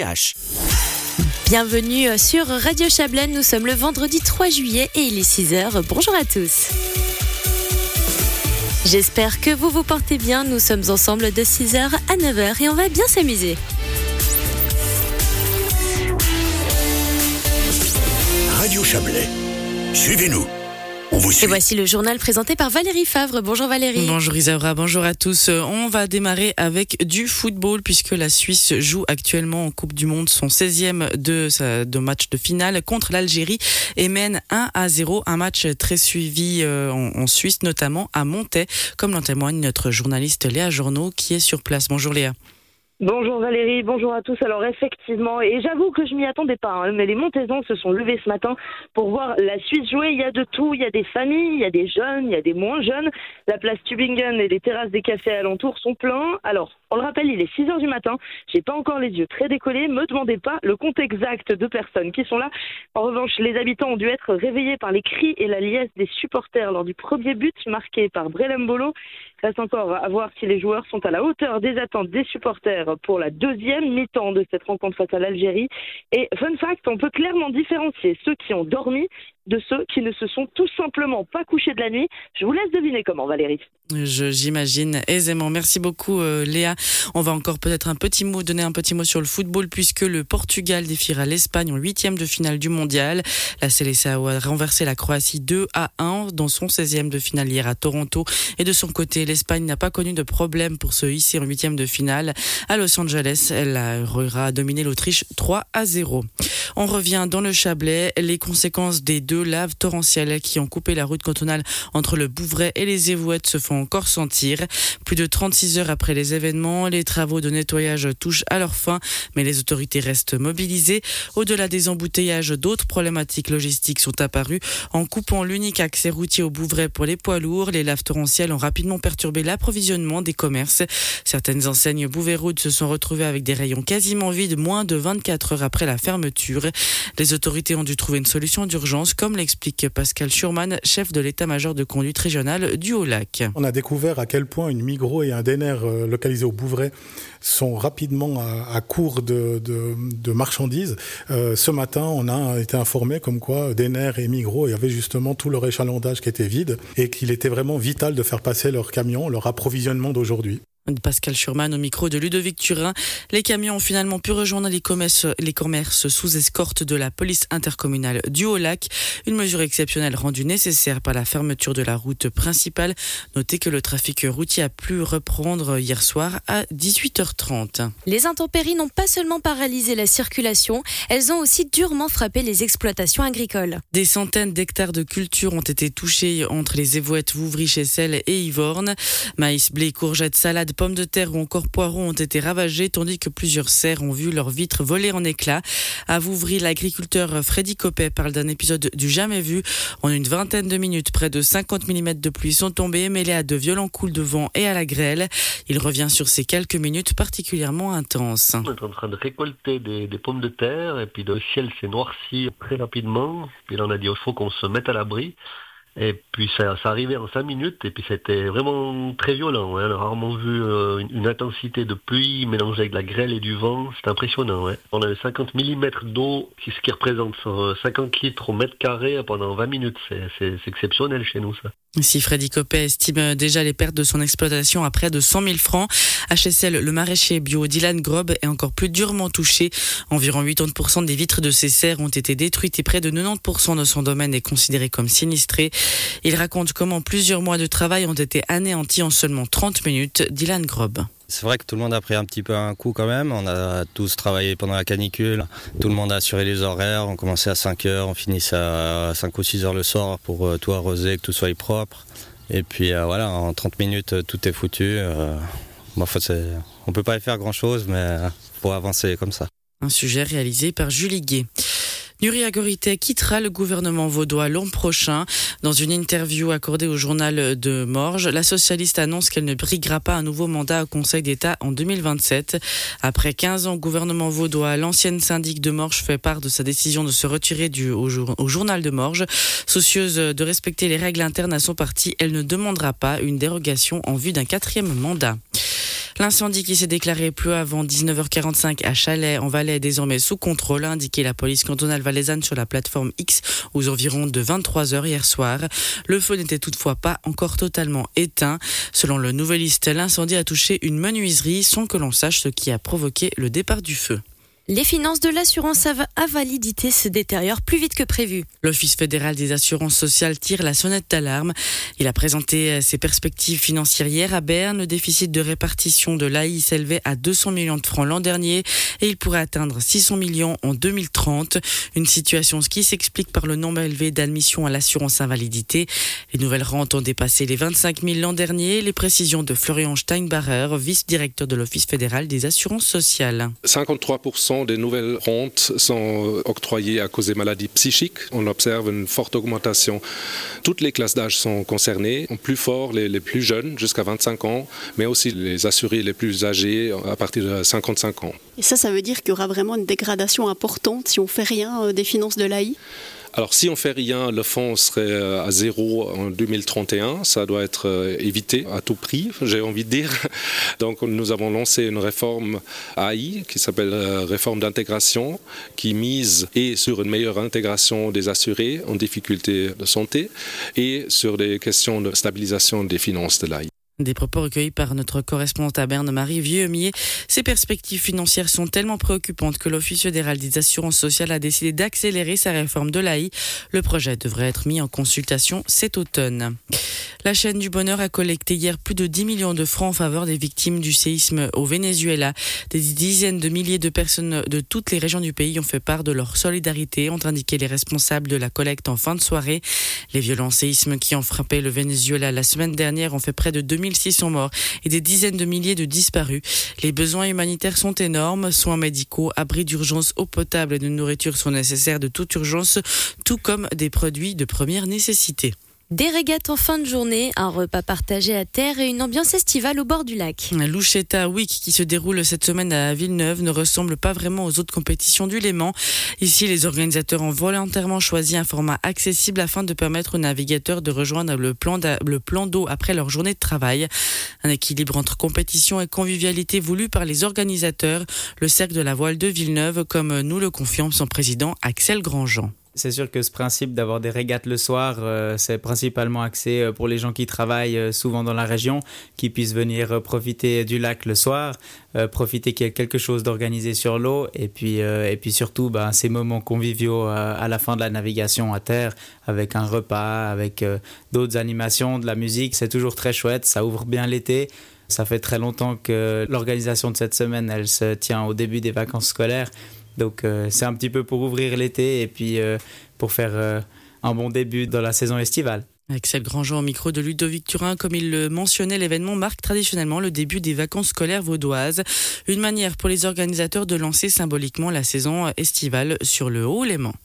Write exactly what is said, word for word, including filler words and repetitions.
H. Bienvenue sur Radio Chablais, nous sommes le vendredi trois juillet et il est six heures. Bonjour à tous. J'espère que vous vous portez bien, nous sommes ensemble de six heures à neuf heures et on va bien s'amuser. Radio Chablais, suivez-nous. On vous suit. Et voici le journal présenté par Valérie Favre. Bonjour Valérie. Bonjour Isaura, bonjour à tous. On va démarrer avec du football puisque la Suisse joue actuellement en Coupe du Monde son seizième de, de match de finale contre l'Algérie et mène un à zéro. Un match très suivi en, en Suisse, notamment à Montaix, comme l'en témoigne notre journaliste Léa Journeau qui est sur place. Bonjour Léa. Bonjour Valérie, bonjour à tous. Alors effectivement, et j'avoue que je m'y attendais pas, hein, mais les Montaisans se sont levés ce matin pour voir la Suisse jouer. Il y a de tout, il y a des familles, il y a des jeunes, il y a des moins jeunes. La place Tübingen et les terrasses des cafés alentours sont pleins. Alors, on le rappelle, il est six heures du matin, j'ai pas encore les yeux très décollés, me demandez pas le compte exact de personnes qui sont là. En revanche, les habitants ont dû être réveillés par les cris et la liesse des supporters lors du premier but marqué par Brelem Bolo. Reste encore à voir si les joueurs sont à la hauteur des attentes des supporters pour la deuxième mi-temps de cette rencontre face à l'Algérie. Et fun fact, on peut clairement différencier ceux qui ont dormi de ceux qui ne se sont tout simplement pas couchés de la nuit. Je vous laisse deviner comment, Valérie. Je, j'imagine aisément. Merci beaucoup euh, Léa. On va encore peut-être un petit mot, donner un petit mot sur le football puisque le Portugal défiera l'Espagne en huitième de finale du mondial. La Seleção a renversé la Croatie deux à un dans son seizième de finale hier à Toronto. Et de son côté, l'Espagne n'a pas connu de problème pour se hisser en huitième de finale. À Los Angeles, elle aura dominé l'Autriche trois à zéro. On revient dans le Chablais. Les conséquences des deux laves torrentielles qui ont coupé la route cantonale entre le Bouvray et les Évouettes se font encore sentir. Plus de trente-six heures après les événements, les travaux de nettoyage touchent à leur fin, mais les autorités restent mobilisées. Au-delà des embouteillages, d'autres problématiques logistiques sont apparues. En coupant l'unique accès routier au Bouvray pour les poids lourds, les laves torrentielles ont rapidement perturbé l'approvisionnement des commerces. Certaines enseignes Bouvray-Route se sont retrouvées avec des rayons quasiment vides moins de vingt-quatre heures après la fermeture. Les autorités ont dû trouver une solution d'urgence, comme l'explique Pascal Schurman, chef de l'état-major de conduite régionale du Haut-Lac. On a découvert à quel point une Migros et un Denner localisés au Bouvray sont rapidement à, à court de, de, de marchandises. Euh, ce matin, on a été informé comme quoi Denner et Migros avaient justement tout leur échalandage qui était vide et qu'il était vraiment vital de faire passer leurs camions, leur approvisionnement d'aujourd'hui. Pascal Schurman au micro de Ludovic Turin. Les camions ont finalement pu rejoindre les commerces, les commerces sous escorte de la police intercommunale du Haut-Lac. Une mesure exceptionnelle rendue nécessaire par la fermeture de la route principale. Notez que le trafic routier a pu reprendre hier soir à dix-huit heures trente. Les intempéries n'ont pas seulement paralysé la circulation, elles ont aussi durement frappé les exploitations agricoles. Des centaines d'hectares de cultures ont été touchés entre les Évouettes, Vouvry, Chessel et Yvorne. Maïs, blé, courgettes, salades, pommes de terre ou encore poireaux ont été ravagés, tandis que plusieurs serres ont vu leurs vitres voler en éclats. À Vouvry, l'agriculteur Freddy Copet parle d'un épisode du jamais vu. En une vingtaine de minutes, près de cinquante millimètres de pluie sont tombés, mêlés à de violents coups de vent et à la grêle. Il revient sur ces quelques minutes particulièrement intenses. On est en train de récolter des, des pommes de terre et puis le ciel s'est noirci très rapidement. Puis là, on a dit il faut qu'on se mette à l'abri. Et puis ça, ça arrivait en cinq minutes et puis c'était vraiment très violent. Ouais. On a rarement vu euh, une, une intensité de pluie mélangée avec de la grêle et du vent. C'est impressionnant. Ouais. On avait cinquante millimètres d'eau, ce qui représente cinquante litres au mètre carré pendant vingt minutes. C'est, c'est, c'est exceptionnel chez nous ça. Si Freddy Copet estime déjà les pertes de son exploitation à près de cent mille francs, à Chessel, le maraîcher bio Dylan Grob est encore plus durement touché. Environ quatre-vingt-dix pour cent des vitres de ses serres ont été détruites et près de quatre-vingt-dix pour cent de son domaine est considéré comme sinistré. Il raconte comment plusieurs mois de travail ont été anéantis en seulement trente minutes. Dylan Grob. C'est vrai que tout le monde a pris un petit peu un coup quand même. On a tous travaillé pendant la canicule. Tout le monde a assuré les horaires. On commençait à cinq heures, on finissait à cinq ou six heures le soir pour euh, tout arroser, que tout soit propre. Et puis euh, voilà, en trente minutes, tout est foutu. Euh, bon, faut, c'est... On ne peut pas y faire grand-chose, mais il faut avancer comme ça. Un sujet réalisé par Julie Gué. Nuria Gorité quittera le gouvernement vaudois l'an prochain. Dans une interview accordée au journal de Morges, la socialiste annonce qu'elle ne briguera pas un nouveau mandat au Conseil d'État en deux mille vingt-sept. Après quinze ans au gouvernement vaudois, l'ancienne syndic de Morges fait part de sa décision de se retirer du, au, au journal de Morges. Soucieuse de respecter les règles internes à son parti, elle ne demandera pas une dérogation en vue d'un quatrième mandat. L'incendie qui s'est déclaré peu avant dix-neuf heures quarante-cinq à Chalais en Valais est désormais sous contrôle, a indiqué la police cantonale valaisanne sur la plateforme X aux environs de vingt-trois heures hier soir. Le feu n'était toutefois pas encore totalement éteint. Selon le Nouvelliste, l'incendie a touché une menuiserie sans que l'on sache ce qui a provoqué le départ du feu. Les finances de l'assurance à validité se détériorent plus vite que prévu. L'Office fédéral des assurances sociales tire la sonnette d'alarme. Il a présenté ses perspectives financières hier à Berne. Le déficit de répartition de l'A I s'élevait à deux cents millions de francs l'an dernier et il pourrait atteindre six cents millions en deux mille trente. Une situation qui s'explique par le nombre élevé d'admissions à l'assurance invalidité. Les nouvelles rentes ont dépassé les vingt-cinq mille l'an dernier. Les précisions de Florian Steinbacher, vice-directeur de l'Office fédéral des assurances sociales. cinquante-trois pour cent des nouvelles rentes sont octroyées à cause des maladies psychiques. On observe une forte augmentation. Toutes les classes d'âge sont concernées, en plus fort les, les plus jeunes jusqu'à vingt-cinq ans, mais aussi les assurés les plus âgés à partir de cinquante-cinq ans. Et ça, ça veut dire qu'il y aura vraiment une dégradation importante si on ne fait rien des finances de l'A I ? Alors si on ne fait rien, le fonds serait à zéro en deux mille trente et un. Ça doit être évité à tout prix, j'ai envie de dire. Donc nous avons lancé une réforme A I qui s'appelle réforme d'intégration, qui mise et sur une meilleure intégration des assurés en difficulté de santé et sur des questions de stabilisation des finances de l'A I. Des propos recueillis par notre correspondante à Berne, Marie Vieux-Mier. Ces perspectives financières sont tellement préoccupantes que l'Office fédéral des assurances sociales a décidé d'accélérer sa réforme de l'A I. Le projet devrait être mis en consultation cet automne. La chaîne du bonheur a collecté hier plus de dix millions de francs en faveur des victimes du séisme au Venezuela. Des dizaines de milliers de personnes de toutes les régions du pays ont fait part de leur solidarité, ont indiqué les responsables de la collecte en fin de soirée. Les violents séismes qui ont frappé le Venezuela la semaine dernière ont fait près de deux mille six cents morts et des dizaines de milliers de disparus. Les besoins humanitaires sont énormes. Soins médicaux, abris d'urgence, eau potable et de nourriture sont nécessaires de toute urgence, tout comme des produits de première nécessité. Des régates en fin de journée, un repas partagé à terre et une ambiance estivale au bord du lac. L'Usheta Week qui se déroule cette semaine à Villeneuve ne ressemble pas vraiment aux autres compétitions du Léman. Ici, les organisateurs ont volontairement choisi un format accessible afin de permettre aux navigateurs de rejoindre le plan, le plan d'eau après leur journée de travail. Un équilibre entre compétition et convivialité voulu par les organisateurs. Le Cercle de la Voile de Villeneuve, comme nous le confirme son président Axel Grandjean. C'est sûr que ce principe d'avoir des régates le soir, euh, c'est principalement axé pour les gens qui travaillent euh, souvent dans la région, qui puissent venir euh, profiter du lac le soir, euh, profiter qu'il y ait quelque chose d'organisé sur l'eau et puis, euh, et puis surtout ben, ces moments conviviaux euh, à la fin de la navigation à terre avec un repas, avec euh, d'autres animations, de la musique. C'est toujours très chouette, ça ouvre bien l'été. Ça fait très longtemps que l'organisation de cette semaine, elle se tient au début des vacances scolaires. Donc euh, c'est un petit peu pour ouvrir l'été et puis euh, pour faire euh, un bon début dans la saison estivale. Axel Grandjean au micro de Ludovic Turin, comme il le mentionnait, l'événement marque traditionnellement le début des vacances scolaires vaudoises. Une manière pour les organisateurs de lancer symboliquement la saison estivale sur le Haut-Léman.